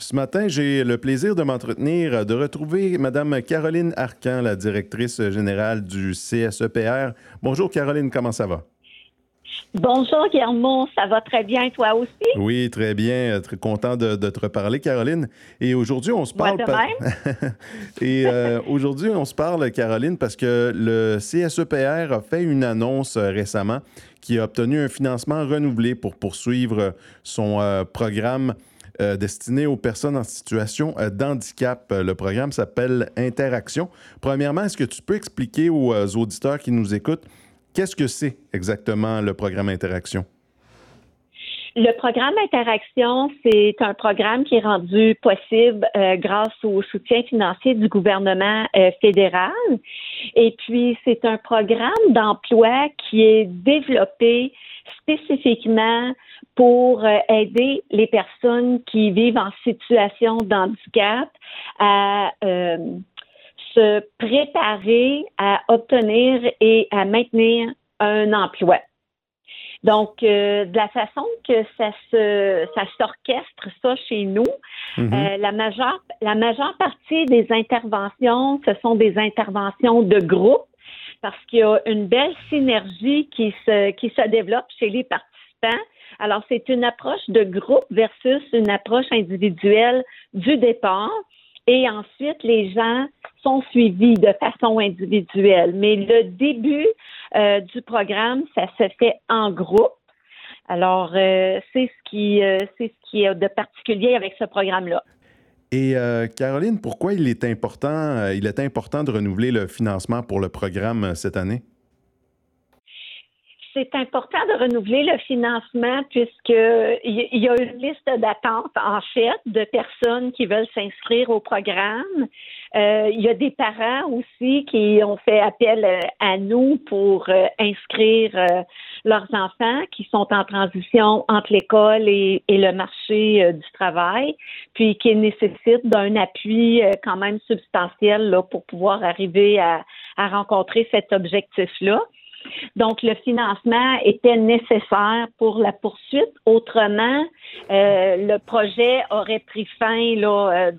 Ce matin, j'ai le plaisir de retrouver Mme Caroline Arcan, la directrice générale du CSEPR. Bonjour Caroline, comment ça va? Bonjour Guillermo, ça va très bien, toi aussi? Oui, très bien, très content de te reparler Caroline. Et aujourd'hui, on se Moi parle... de même. aujourd'hui, on se parle, Caroline, parce que le CSEPR a fait une annonce récemment qui a obtenu un financement renouvelé pour poursuivre son programme destiné aux personnes en situation d'handicap. Le programme s'appelle Interaction. Premièrement, est-ce que tu peux expliquer aux auditeurs qui nous écoutent qu'est-ce que c'est exactement le programme Interaction? Le programme Interaction, c'est un programme qui est rendu possible grâce au soutien financier du gouvernement fédéral. Et puis, c'est un programme d'emploi qui est développé spécifiquement pour aider les personnes qui vivent en situation de handicap à se préparer à obtenir et à maintenir un emploi. Donc, de la façon que ça s'orchestre ça chez nous, la majeure partie des interventions, ce sont des interventions de groupe parce qu'il y a une belle synergie qui se développe chez les participants. Alors, c'est une approche de groupe versus une approche individuelle du départ. Et ensuite, les gens sont suivis de façon individuelle. Mais le début du programme, ça se fait en groupe. Alors, c'est ce qui est de particulier avec ce programme-là. Et Caroline, pourquoi il est important de renouveler le financement pour le programme cette année? C'est important de renouveler le financement puisqu'il y a une liste d'attente, en fait, de personnes qui veulent s'inscrire au programme. Il y a des parents aussi qui ont fait appel à nous pour inscrire leurs enfants qui sont en transition entre l'école et le marché du travail, puis qui nécessitent d'un appui quand même substantiel là, pour pouvoir arriver à rencontrer cet objectif-là. Donc, le financement était nécessaire pour la poursuite. Autrement, le projet aurait pris fin là,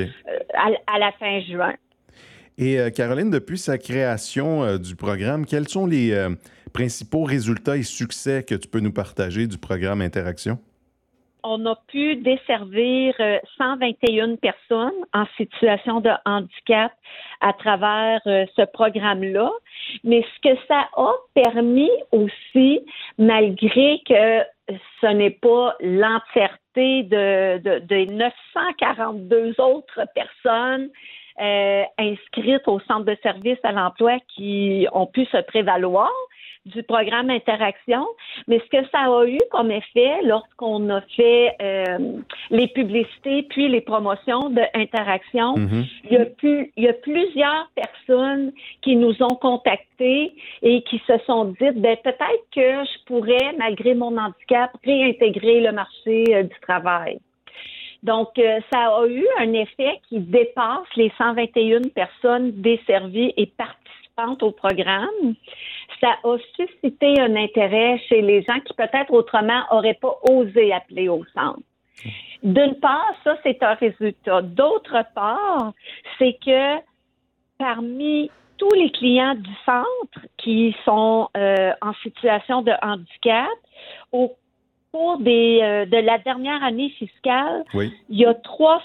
à la fin juin. Et Caroline, depuis sa création du programme, quels sont les principaux résultats et succès que tu peux nous partager du programme Interaction? On a pu desservir 121 personnes en situation de handicap à travers ce programme-là. Mais ce que ça a permis aussi, malgré que ce n'est pas l'entièreté de 942 autres personnes inscrites au centre de service à l'emploi qui ont pu se prévaloir du programme Interaction, mais ce que ça a eu comme effet lorsqu'on a fait les publicités puis les promotions de Interaction, il y a plusieurs personnes qui nous ont contactés et qui se sont dites peut-être que je pourrais, malgré mon handicap, réintégrer le marché du travail. Donc, ça a eu un effet qui dépasse les 121 personnes desservies et participantes au programme. Ça a suscité un intérêt chez les gens qui peut-être autrement n'auraient pas osé appeler au centre. D'une part, ça, c'est un résultat. D'autre part, c'est que parmi tous les clients du centre qui sont en situation de handicap, au cours de la dernière année fiscale, il y a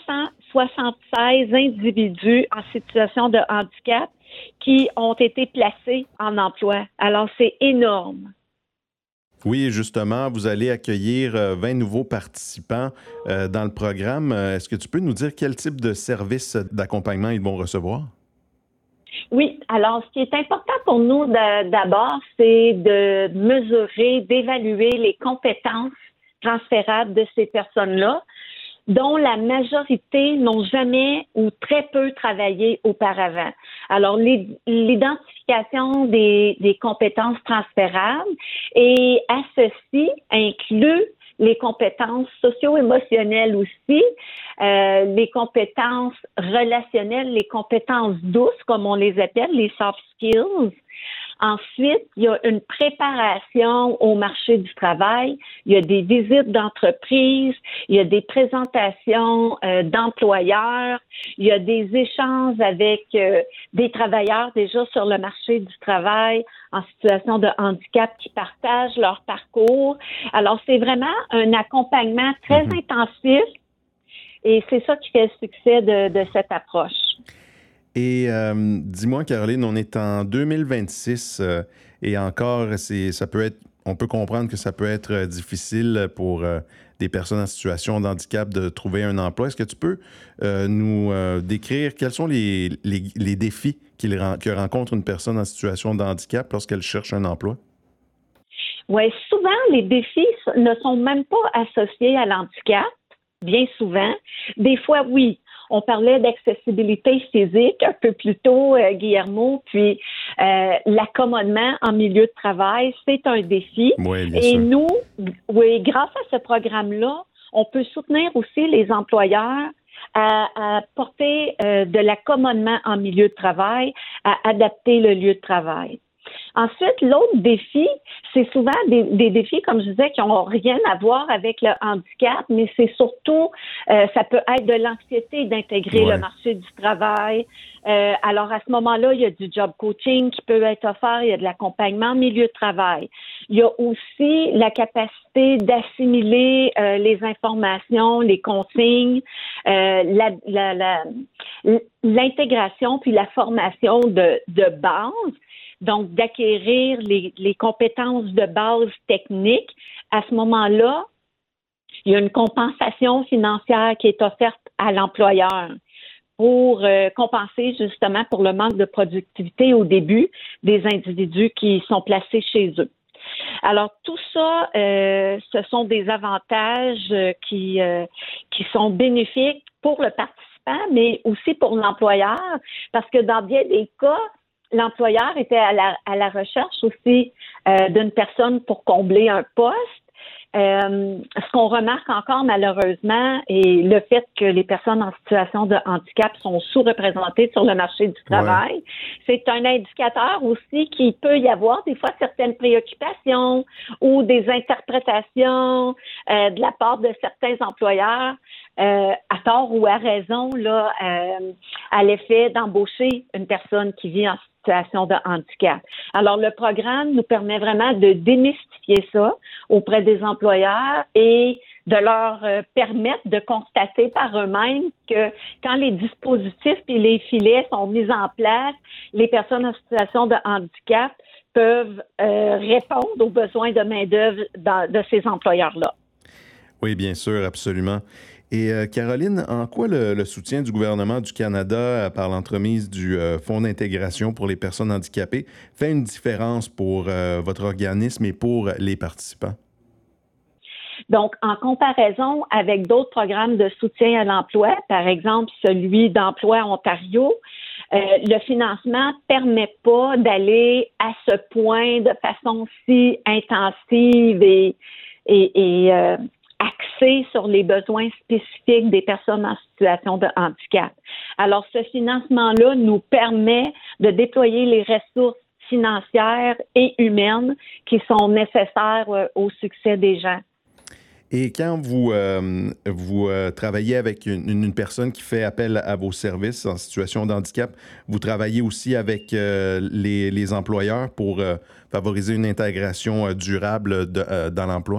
376 individus en situation de handicap qui ont été placés en emploi. Alors, c'est énorme. Oui, justement, vous allez accueillir 20 nouveaux participants dans le programme. Est-ce que tu peux nous dire quel type de service d'accompagnement ils vont recevoir? Oui, alors ce qui est important pour nous d'abord, c'est de mesurer, d'évaluer les compétences transférables de ces personnes-là, dont la majorité n'ont jamais ou très peu travaillé auparavant. Alors, l'identification des compétences transférables et à ceci inclut les compétences socio-émotionnelles aussi, les compétences relationnelles, les compétences douces, comme on les appelle, les soft skills. Ensuite, il y a une préparation au marché du travail. Il y a des visites d'entreprise, il y a des présentations d'employeurs, il y a des échanges avec des travailleurs déjà sur le marché du travail en situation de handicap qui partagent leur parcours. Alors, c'est vraiment un accompagnement très intensif et c'est ça qui fait le succès de cette approche. Et dis-moi, Caroline, on est en 2026 et encore, on peut comprendre que ça peut être difficile pour des personnes en situation de handicap de trouver un emploi. Est-ce que tu peux nous décrire quels sont les défis que rencontre une personne en situation de handicap lorsqu'elle cherche un emploi? Oui, souvent, les défis ne sont même pas associés à l'handicap, bien souvent. Des fois, oui. On parlait d'accessibilité physique un peu plus tôt, Guillermo, puis l'accommodement en milieu de travail, c'est un défi. Oui, bien Et sûr. nous, oui, grâce à ce programme-là, on peut soutenir aussi les employeurs à porter de l'accommodement en milieu de travail, à adapter le lieu de travail. Ensuite, l'autre défi, c'est souvent des défis, comme je disais, qui n'ont rien à voir avec le handicap, mais c'est surtout, ça peut être de l'anxiété d'intégrer le marché du travail. Alors, à ce moment-là, il y a du job coaching qui peut être offert, il y a de l'accompagnement en milieu de travail. Il y a aussi la capacité d'assimiler les informations, les consignes, l'intégration puis la formation de base. Donc, d'acquérir les compétences de base techniques. À ce moment-là, il y a une compensation financière qui est offerte à l'employeur pour compenser justement pour le manque de productivité au début des individus qui sont placés chez eux. Alors, tout ça, ce sont des avantages qui sont bénéfiques pour le participant, mais aussi pour l'employeur, parce que dans bien des cas, l'employeur était à la recherche aussi d'une personne pour combler un poste. Ce qu'on remarque encore malheureusement est le fait que les personnes en situation de handicap sont sous-représentées sur le marché du travail. Ouais. C'est un indicateur aussi qu'il peut y avoir des fois certaines préoccupations ou des interprétations de la part de certains employeurs à tort ou à raison là, à l'effet d'embaucher une personne qui vit en situation de handicap. Alors, le programme nous permet vraiment de démystifier ça auprès des employeurs et de leur permettre de constater par eux-mêmes que quand les dispositifs et les filets sont mis en place, les personnes en situation de handicap peuvent répondre aux besoins de main-d'œuvre de ces employeurs-là. Oui, bien sûr, absolument. Et Caroline, en quoi le soutien du gouvernement du Canada par l'entremise du Fonds d'intégration pour les personnes handicapées fait une différence pour votre organisme et pour les participants? Donc, en comparaison avec d'autres programmes de soutien à l'emploi, par exemple celui d'Emploi Ontario, le financement ne permet pas d'aller à ce point de façon si intensive et axé sur les besoins spécifiques des personnes en situation de handicap. Alors, ce financement-là nous permet de déployer les ressources financières et humaines qui sont nécessaires au succès des gens. Et quand vous travaillez avec une personne qui fait appel à vos services en situation de handicap, vous travaillez aussi avec les employeurs pour favoriser une intégration durable dans l'emploi?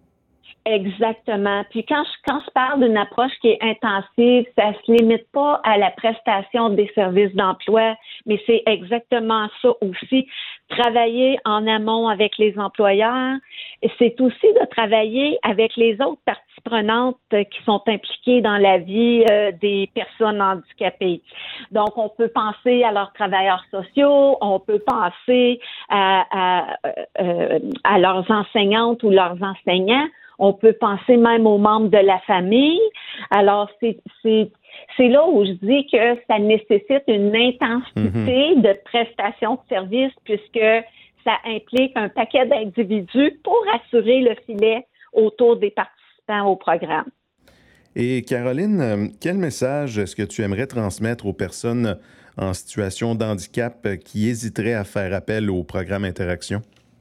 Exactement. Puis quand je parle d'une approche qui est intensive, ça se limite pas à la prestation des services d'emploi, mais c'est exactement ça aussi. Travailler en amont avec les employeurs, c'est aussi de travailler avec les autres parties prenantes qui sont impliquées dans la vie des personnes handicapées. Donc, on peut penser à leurs travailleurs sociaux, on peut penser à leurs enseignantes ou leurs enseignants. On peut penser même aux membres de la famille. Alors, c'est là où je dis que ça nécessite une intensité de prestation de services puisque ça implique un paquet d'individus pour assurer le filet autour des participants au programme. Et Caroline, quel message est-ce que tu aimerais transmettre aux personnes en situation de handicap qui hésiteraient à faire appel au programme Interaction?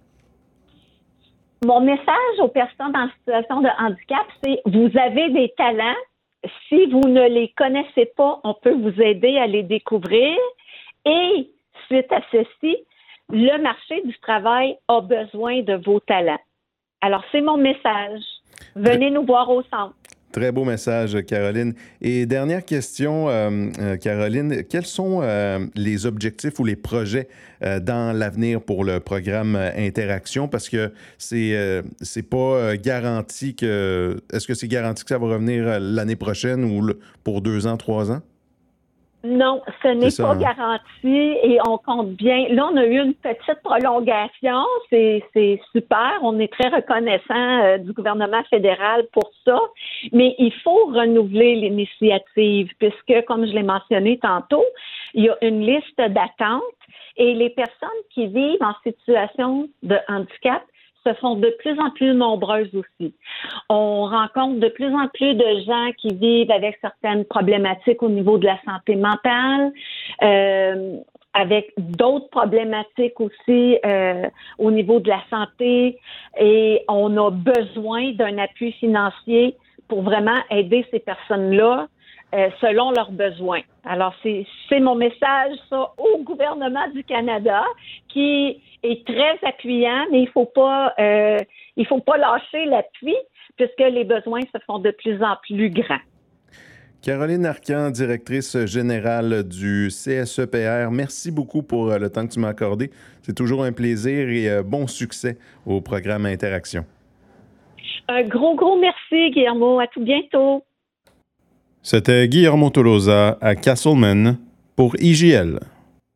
Mon message aux personnes en situation de handicap, c'est vous avez des talents. Si vous ne les connaissez pas, on peut vous aider à les découvrir. Et suite à ceci, le marché du travail a besoin de vos talents. Alors, c'est mon message. Venez nous voir au centre. Très beau message, Caroline. Et dernière question, Caroline, quels sont les objectifs ou les projets dans l'avenir pour le programme Interaction? Parce que c'est pas garanti que... Est-ce que c'est garanti que ça va revenir l'année prochaine ou pour 2 ans, 3 ans? Non, ce n'est ça, pas hein? garanti et on compte bien. Là, on a eu une petite prolongation. C'est super. On est très reconnaissant du gouvernement fédéral pour ça. Mais il faut renouveler l'initiative puisque, comme je l'ai mentionné tantôt, il y a une liste d'attente et les personnes qui vivent en situation de handicap se font de plus en plus nombreuses aussi. On rencontre de plus en plus de gens qui vivent avec certaines problématiques au niveau de la santé mentale, avec d'autres problématiques aussi au niveau de la santé, et on a besoin d'un appui financier pour vraiment aider ces personnes-là selon leurs besoins. Alors, c'est mon message, ça, au gouvernement du Canada, qui est très appuyant, mais il faut pas lâcher l'appui, puisque les besoins se font de plus en plus grands. Caroline Arcan, directrice générale du CSEPR, merci beaucoup pour le temps que tu m'as accordé. C'est toujours un plaisir et bon succès au programme Interaction. Un gros merci, Guillermo. À tout bientôt. C'était Guillermo Tolosa à Castleman pour IJL.